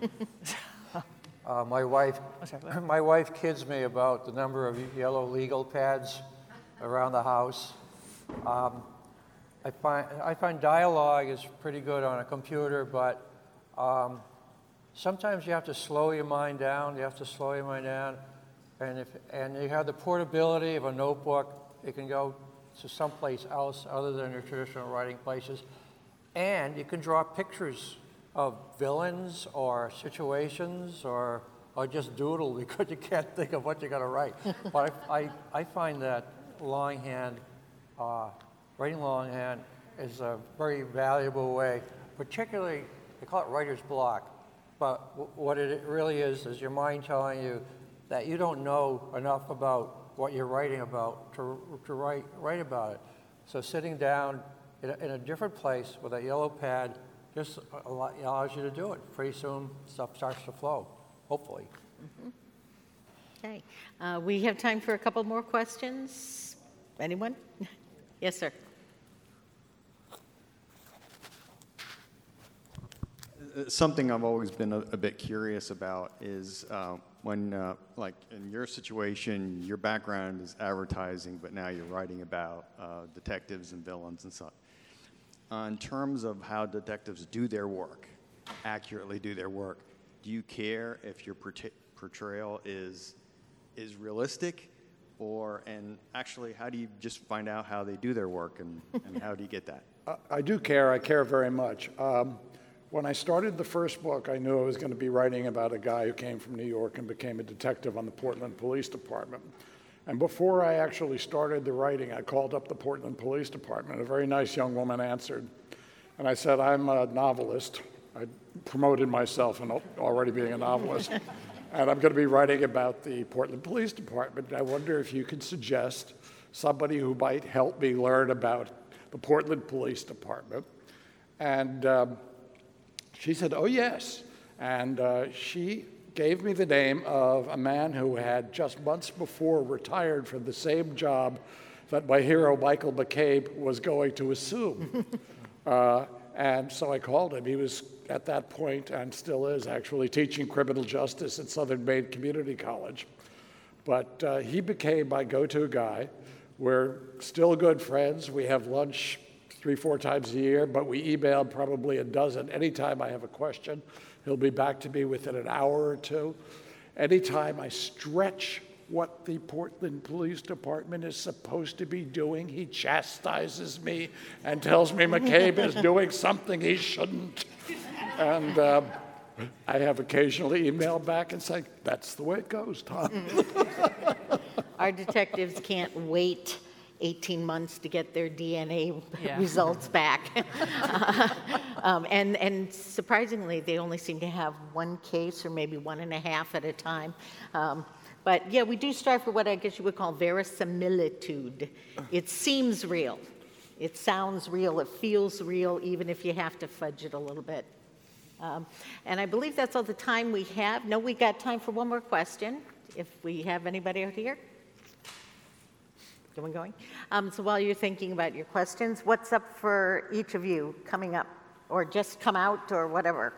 Uh, my wife, Oh, sorry, what? my wife kids me about the number of yellow legal pads around the house. Um, I find I find dialogue is pretty good on a computer, but um, sometimes you have to slow your mind down. You have to slow your mind down, and if and you have the portability of a notebook, it can go to someplace else other than your traditional writing places, and you can draw pictures of villains or situations or or just doodle because you can't think of what you're going to write. But I, I, I find that longhand, uh, writing longhand is a very valuable way, particularly, they call it writer's block. But w- what it really is, is your mind telling you, that you don't know enough about what you're writing about to, to write, write about it. So sitting down in a, in a different place with a yellow pad just allow- allows you to do it. Pretty soon, stuff starts to flow, hopefully. Mm-hmm. Okay. Uh, we have time for a couple more questions. Anyone? Yes, sir. Something I've always been a, a bit curious about is uh, when, uh, like in your situation, your background is advertising, but now you're writing about uh, detectives and villains and such. Uh, in terms of how detectives do their work, accurately do their work, do you care if your portray- portrayal is is realistic, or and actually, how do you just find out how they do their work, and, and how do you get that? I- I do care. I care very much. Um, When I started the first book, I knew I was going to be writing about a guy who came from New York and became a detective on the Portland Police Department. And before I actually started the writing, I called up the Portland Police Department. A very nice young woman answered. And I said, I'm a novelist. I promoted myself in already being a novelist. And I'm going to be writing about the Portland Police Department. I wonder if you could suggest somebody who might help me learn about the Portland Police Department. And um, she said, oh, yes. And uh, she gave me the name of a man who had just months before retired from the same job that my hero, Michael McCabe, was going to assume. uh, and so I called him. He was, at that point, and still is, actually teaching criminal justice at Southern Maine Community College. But uh, he became my go-to guy. We're still good friends. We have lunch three, four times a year, but we email probably a dozen. Anytime I have a question, he'll be back to me within an hour or two. Anytime I stretch what the Portland Police Department is supposed to be doing, he chastises me and tells me McCabe is doing something he shouldn't. And uh, I have occasionally emailed back and say, that's the way it goes, Tom. Our detectives can't wait eighteen months to get their D N A Yeah. results back. um, and, and surprisingly, they only seem to have one case or maybe one and a half at a time. Um, but yeah, we do strive for what I guess you would call verisimilitude. It seems real. It sounds real. It feels real, even if you have to fudge it a little bit. Um, and I believe that's all the time we have. No, we got time for one more question, if we have anybody out here. Going, going. Um, so while you're thinking about your questions, what's up for each of you coming up, or just come out, or whatever?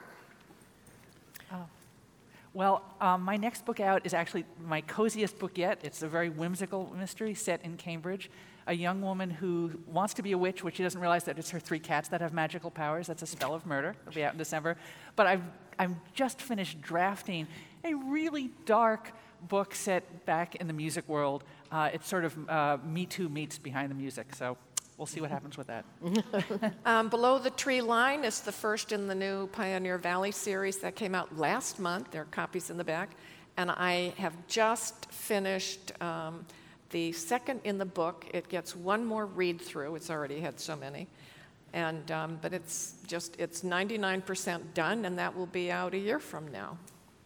Oh. Well, um, my next book out is actually my coziest book yet. It's a very whimsical mystery set in Cambridge. A young woman who wants to be a witch, but she doesn't realize that it's her three cats that have magical powers. That's A Spell of Murder. It'll be out in December. But I've I'm just finished drafting a really dark book set back in the music world. Uh, it's sort of uh, Me Too meets Behind the Music, so we'll see what happens with that. Um, Below the Tree Line is the first in the new Pioneer Valley series that came out last month. There are copies in the back. And I have just finished um, the second in the book. It gets one more read through. It's already had so many. And, um, but it's just, it's ninety-nine percent done, and that will be out a year from now.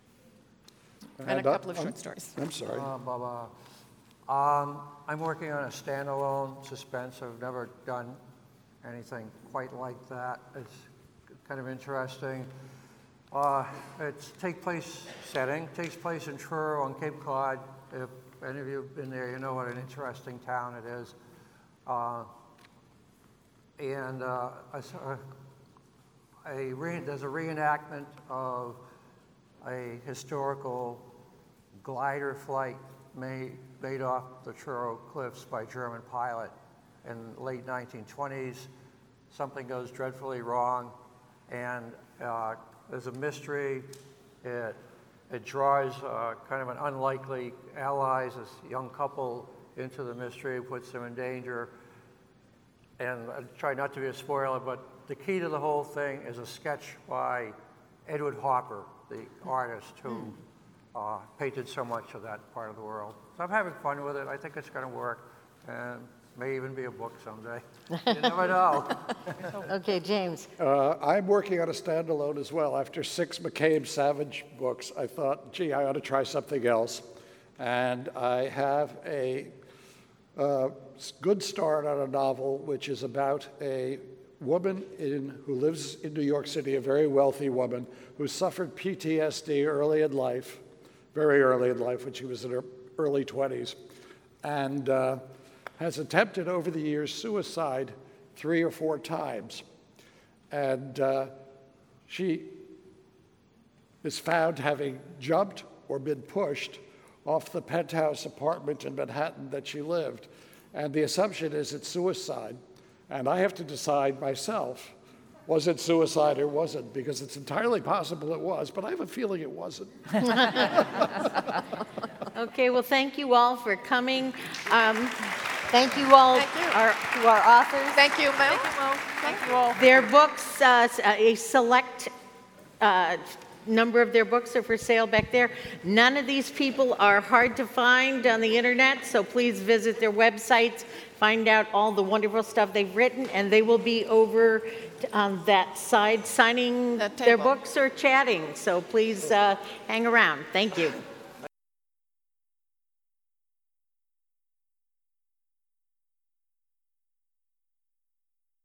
And, and a couple of I'm, short stories. I'm sorry. Uh, Baba. Um, I'm working on a standalone suspense. I've never done anything quite like that. It's kind of interesting. Uh, it's take place setting, takes place in Truro on Cape Cod. If any of you have been there, you know what an interesting town it is. Uh, and uh, a, a re- there's a reenactment of a historical glider flight made, made off the Truro cliffs by a German pilot in the late nineteen twenties. Something goes dreadfully wrong, and uh, there's a mystery. It, it draws uh, kind of an unlikely allies, this young couple, into the mystery, puts them in danger. And I try not to be a spoiler, but the key to the whole thing is a sketch by Edward Hopper, the artist who uh, painted so much of that part of the world. So I'm having fun with it. I think it's going to work, and may even be a book someday. You never know. Okay, James. Uh, I'm working on a standalone as well. After six McCabe Savage books, I thought, gee, I ought to try something else. And I have a uh, good start on a novel which is about a woman in, who lives in New York City, a very wealthy woman, who suffered P T S D early in life, very early in life when she was in her early twenties, and uh, has attempted over the years suicide three or four times. And uh, she is found having jumped or been pushed off the penthouse apartment in Manhattan that she lived. And the assumption is it's suicide. And I have to decide myself, was it suicide or wasn't? Because it's entirely possible it was, but I have a feeling it wasn't. Okay, well, thank you all for coming. Um, thank you all, Thank you. Our, to our authors. Thank you, Mel. Thank you all. Their books, uh, a select uh, number of their books are for sale back there. None of these people are hard to find on the internet, so please visit their websites, find out all the wonderful stuff they've written, and they will be over on that side signing That their table. books or chatting. So please uh, hang around. Thank you.